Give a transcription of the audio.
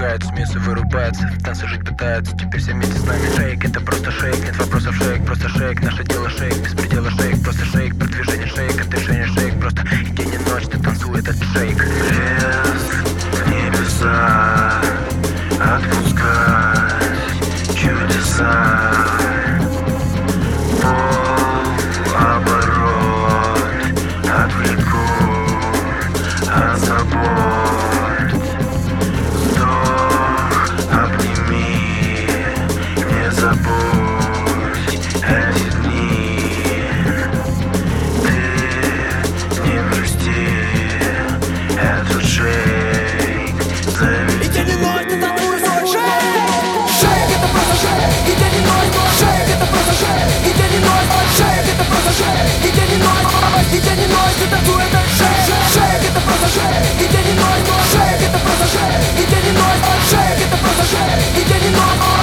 ругают, смеются, вырубаются, в танце жить пытаются, теперь все вместе с нами. Шейк, это просто шейк, нет вопросов, шейк, просто шейк. Наше дело шейк, без предела шейк, просто шейк. Продвижение шейк, от решения шейк, просто и день и ночь ты танцуй этот шейк. Лес в небеса, отпускать чудеса. Полуоборот, отвлеку от забот. Вздох, обними, не забудь эти дни. Ты не грусти, этот шейк заведи. И день и ночь ты танцуешь свой шейк. Шейк это просто шейк. И день и ночь шейк это просто шейк. И день и ночь шейк это просто шейк. И день и ночь ты танцуешь этот шейк. Шейк это просто шейк. И день и ночь шейк это просто шейк. И день и ночь шейк это просто шейк. И день и ночь